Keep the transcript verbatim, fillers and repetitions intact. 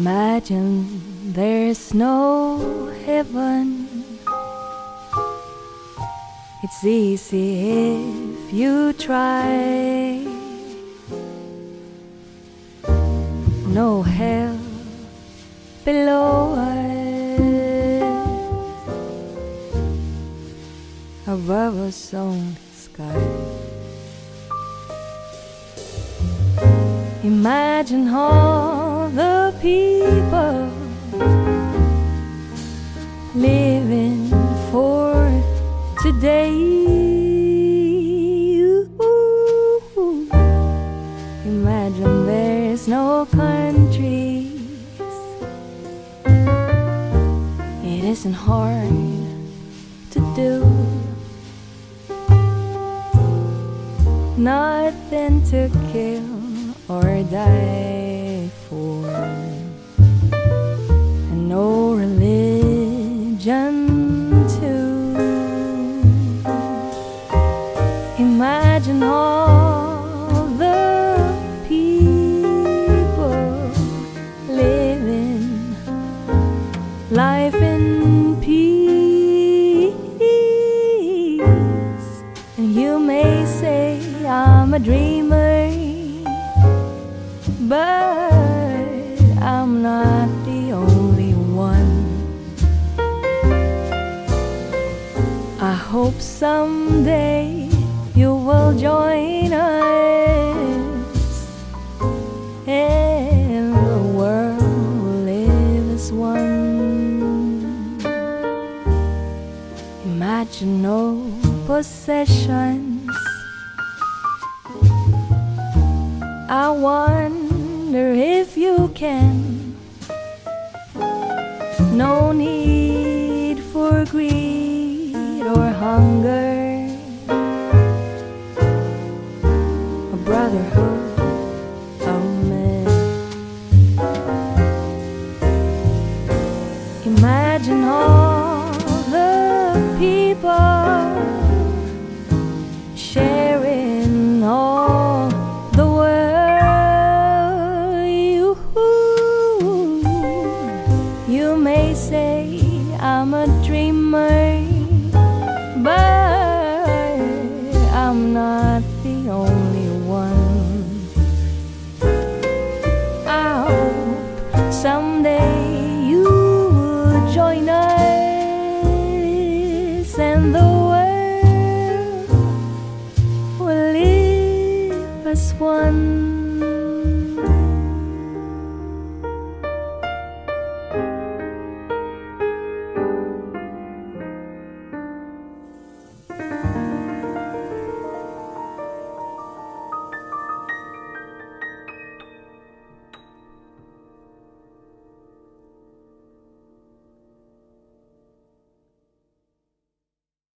Imagine there's no heaven. It's easy if you try. No hell below us, above us only sky. Imagine all the people living for today. Ooh. Imagine there's no countries. It isn't hard to do. Nothing to kill or die for, and no religion too. Imagine all the people living life in peace, and you may say I'm a dreamer, but I'm not the only one. I hope someday you will join us, and the world will live as one. Imagine no possessions. I wonder if you can. No need for greed or hunger. A brotherhood of men. Imagine all the people sharing all the world. You may say I'm a dreamer, but I'm not the only one. I hope someday you will join us, and the world will live as one.